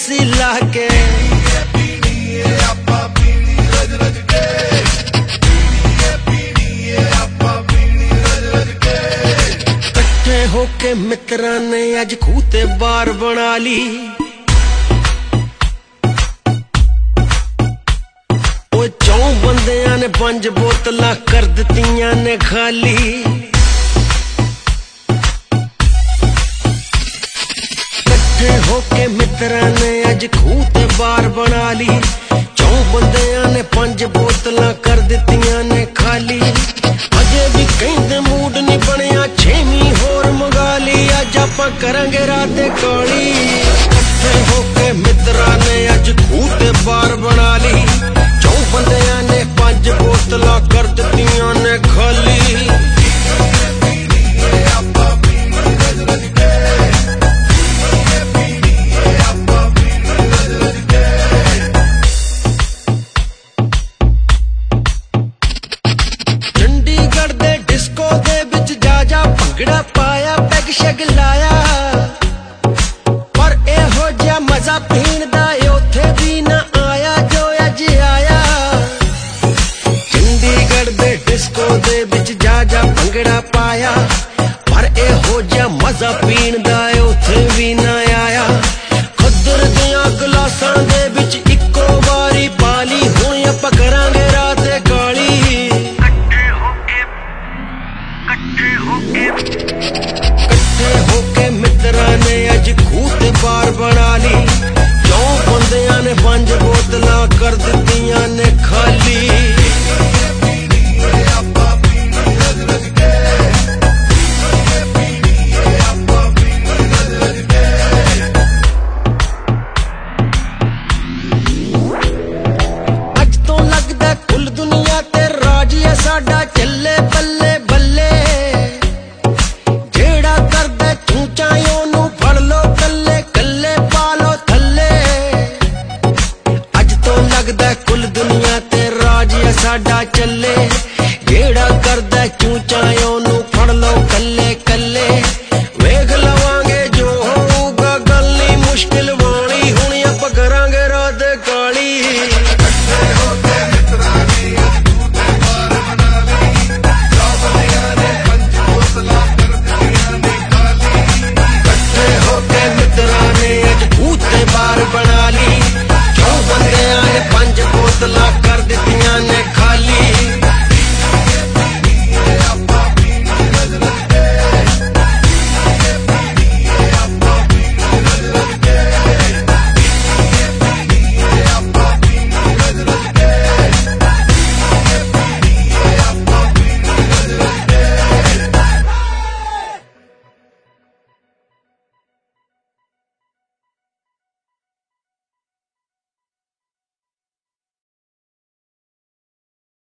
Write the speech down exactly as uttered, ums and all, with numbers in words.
AC ला के कट्ठे होके मित्रां ने अज खूह ते बार बना ली। चौं बंदियां ने पंज बोतलां कर दित्तियां ने खाली। कट्ठे होके मित्रां ने अज खूह ते बार बना ली। चौं बंदियां ने पंज बोतलां कर दित्तियां ने खाली। अजे भी कहंदे मूड नहीं बनिया छेवीं होर मंगा ली। अज आपां करांगे रात काली। कट्ठे होके मित्रां ने अज खूह ते बार बना ली। चौं बंदियां ने पंज बोतलां कर दित्तियां ने खाली। चंडीगढ़ दे डिस्को दे विच जा जा भंगड़ा पाया पैग शैग लाया। पर एहो जिहा मजा पी